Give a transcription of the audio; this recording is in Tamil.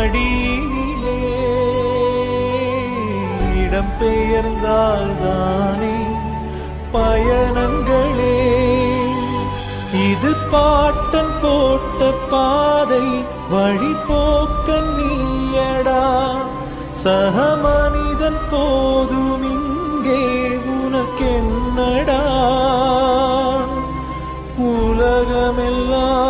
மடியிலே இடம்பெயர்ந்தால்தானே பயணங்களே. இது பாட்டன் போட்ட பாதை, வழிபோக்க நீயடா. சக மனிதன் போதும் இங்கே உனக்கென்னடா. உலகமெல்லாம்